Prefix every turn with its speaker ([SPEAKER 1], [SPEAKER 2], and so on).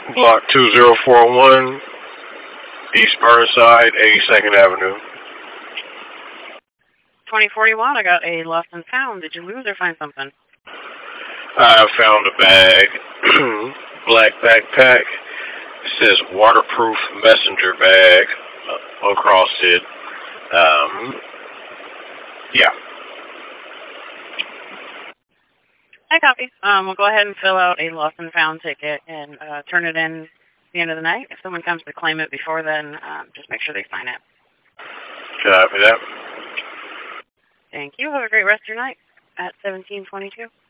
[SPEAKER 1] Block 2041, East Burnside, 82nd Avenue.
[SPEAKER 2] 2041, I got a lost and found. Did you lose or find something?
[SPEAKER 1] I found a bag, black backpack. It says waterproof messenger bag across it. Yeah.
[SPEAKER 2] I copy. We'll go ahead and fill out a lost and found ticket and turn it in at the end of the night. If someone comes to claim it before then, just make sure they sign it.
[SPEAKER 1] Copy that.
[SPEAKER 2] Thank you. Have a great rest of your night at 1722.